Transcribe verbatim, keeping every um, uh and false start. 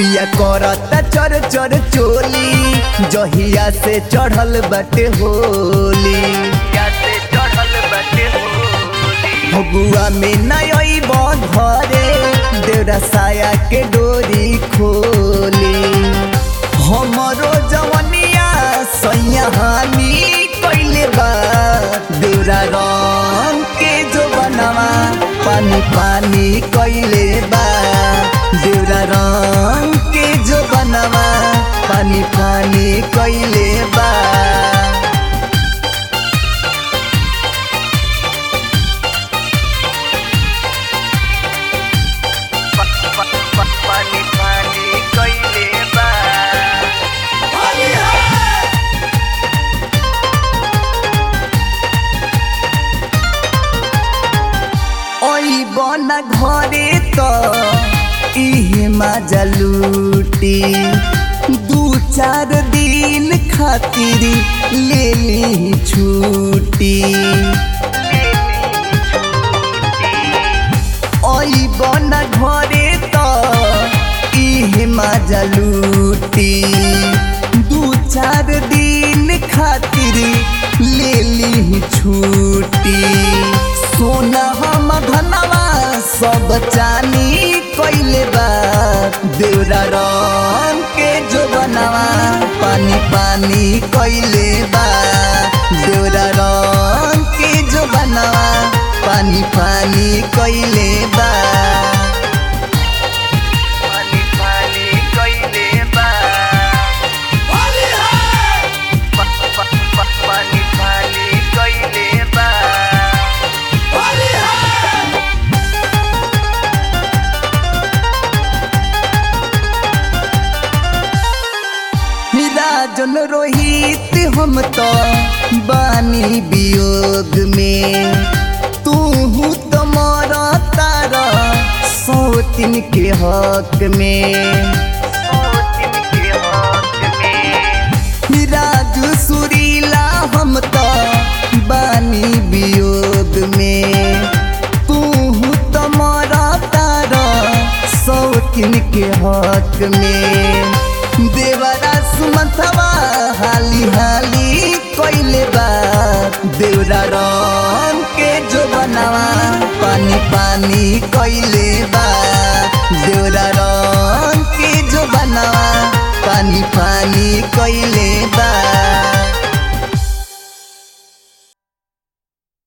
पिया करता चर चर चोली जहिया से चढ़ल बटे होली फगुआ में नई घरे देवरा साया के डोरी खोली हमरो जवनिया सैया हानि कैले बा देवरा रंग के जो बनवा पानी पानी कैले बा देवरा रंग के जो बनवा पानी पानी कैले बा पानी पानी कैले बा ओई बना घरे तो इहे मजा लूटी दू चार दिन खातिर ले ली छुट्टी ओई बना घरे तो इहे मजा लूटी दू चार दिन खातिर ले ली छुट्टी सोना हम धनवा सब चानी कैले बा देवरा रंग के जो बनवा पानी पानी कैले बा देवरा रंग के जो बनवा पानी पानी कैले बा पानी पानी कैले बा पानी पानी कैले बा राजन रोहित हम तो बानी वियोग में तू तो मरा तारा सौतिन के हक में राजू सुरीला हम तो बानी वियोग में तू तो मरा तारा सौतिन के हक में देवरा सुमंथवा हाली हाली कैले बा देवरा रंग के जो बनवा पानी पानी कैले बा देवरा रंग के जो बनवा पानी पानी कैले बा।